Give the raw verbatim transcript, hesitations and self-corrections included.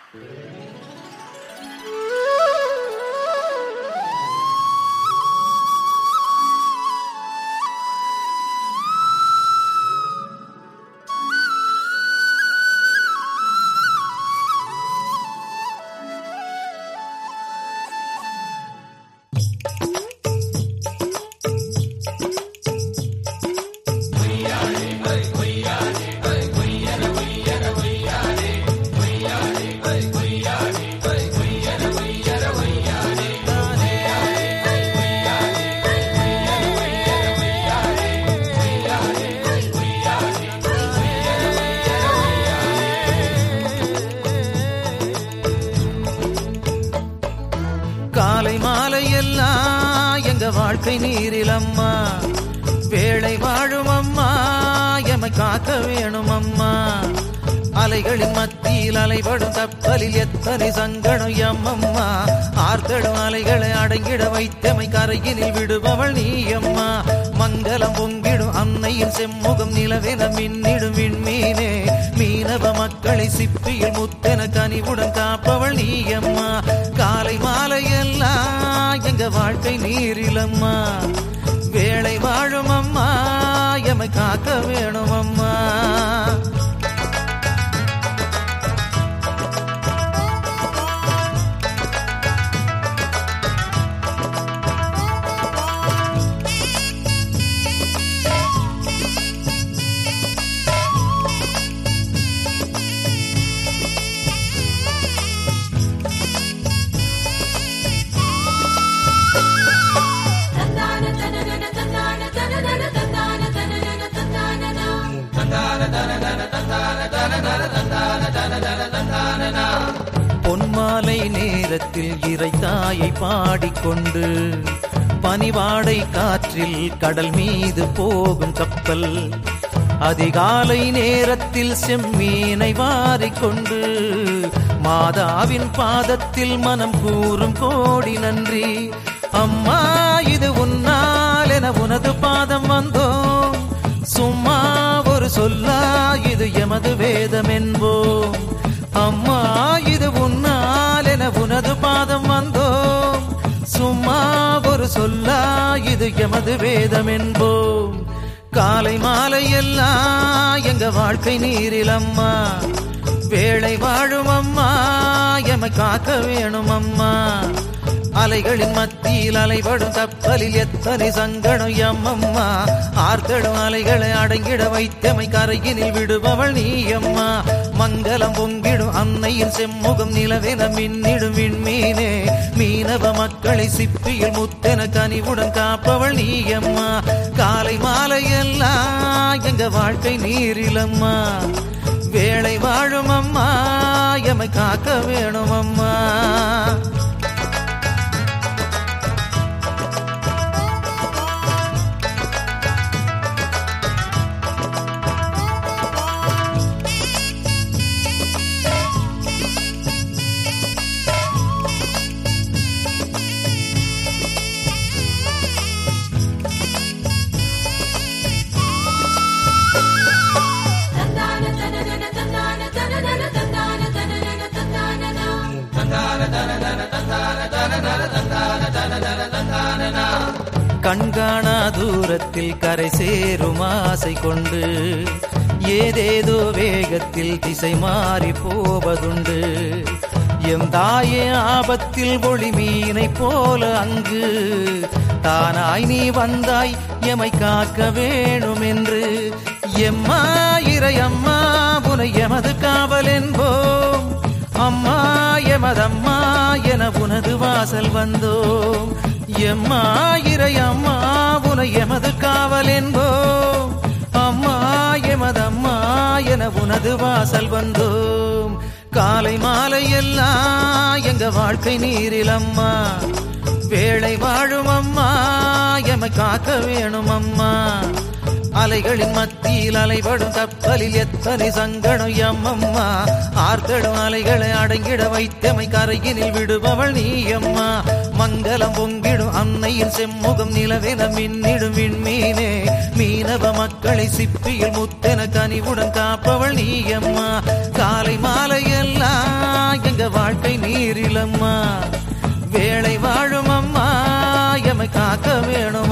காலை மாலை எல்லாம் எங்க வாழ்க்கை நீரில் அம்மா, வேளை வாழும் அம்மா, எமை காக்க வேணும் அம்மா. அலைகளின் மத்தியில் அலைபடும் கப்பலில் எத்தனை சங்கடம் எம்மம்மா, ஆர்த்தடும் அலைகளை அடங்கிட வைத்தமை கரையினில் விடுபவள் நீ அம்மா. மங்களம் பொங்கிடும் அன்னையின் செம்முகம் நிலவென மின்னிடும் விண்மீனே, மீனவ மக்களை சிப்பியில் முத்தென கனிவுடன் காப்பவள் நீ அம்மா. காலை மாலை எல்லாம் எங்க வாழ்க்கை நீரில் அம்மா, வேளை வாழும் அம்மா, எமை காக்க வேணும் அம்மா. பொன்மாலை நேரத்தில் இறைத்தாயை பாடிக்கொண்டு பனிவாடை காற்றில் கடல் மீது போகும் கப்பல், அதிகாலை நேரத்தில் செம்மீனை வாரிக்கொண்டு மாதாவின் பாதத்தில் மனம் கூறும் கோடி நன்றி. அம்மா இது உன்னால் என உனது பாதம் வந்தோம், சும்மா ஒரு சொல்லா இது எமது வேதம் என்போம். அம்மா இது உன்னால் என உனது பாதம் வந்தோம், சும்மா ஒரு சொல்லா இது எமது வேதம் என்போம். காலை மாலை எல்லாம் எங்க வாழ்க்கை நீரில் அம்மா, வேளை வாழும் அம்மா, எமை காக்க வேணும் அம்மா. அலைகளின் மத்தியில் அலைபடும் கப்பலில் எத்தனை சங்கடம் எம்மம்மா, ஆர்த்தடும் அலைகளை அடங்கிட வைத்தமை கரையினில் விடுபவள் நீ அம்மா. மங்களம் பொங்கிடும் அன்னையின் செம்முகம் நிலவென மின்னிடும் விண்மீனே, மீனவ மக்களை சிப்பியில் முத்தென கனிவுடன் காப்பவள் நீ அம்மா. காலை மாலை எல்லாம் எங்க வாழ்க்கை நீரில் அம்மா, வேளை வாழும் அம்மா, எமை காக்க வேணும் அம்மா. கண்காணா தூரத்தில் கரை சேரும் ஆசை கொண்டு ஏதேதோ வேகத்தில் திசை மாறி போவதுண்டு. எம் தாயே ஆபத்தில் ஒளி மீனை போல அங்கு தானாய் நீ வந்தாய் எமை காக்க வேணும் என்று. எம்மா இறையம்மா புனை எமது காவல் என்போம், அம்மா எமதம்மா என உனது வாசல் வந்தோம். எம்மா இறையம்மா புனை எமது காவல் என்போம், அம்மா எமதம்மா என உனது வாசல் வந்தோம். காலை மாலை எல்லாம் எங்க வாழ்க்கை நீரில் அம்மா, வேளை வாழும் அம்மா, எமை காக்க வேணும் அம்மா. அலைகளின் மத்தியில் அலைபடும் கப்பலில் எத்தனை சங்கடம் எம்மம்மா, ஆர்த்தடும் அலைகளை அடங்கிட வைத்தமை கரையினில் விடுபவள் நீ அம்மா. மங்களம் பொங்கிடும் அன்னையின் செம்முகம் நிலவென மின்னிடும் விண்மீனே, மீனவ மக்களை சிப்பியில் முத்தென கனிவுடன் காப்பவள் நீ அம்மா. காலை மாலை எல்லாம் எங்க வாழ்க்கை நீரிலம்மா வேளை வாழும் அம்மா எமை காக்க வேணும்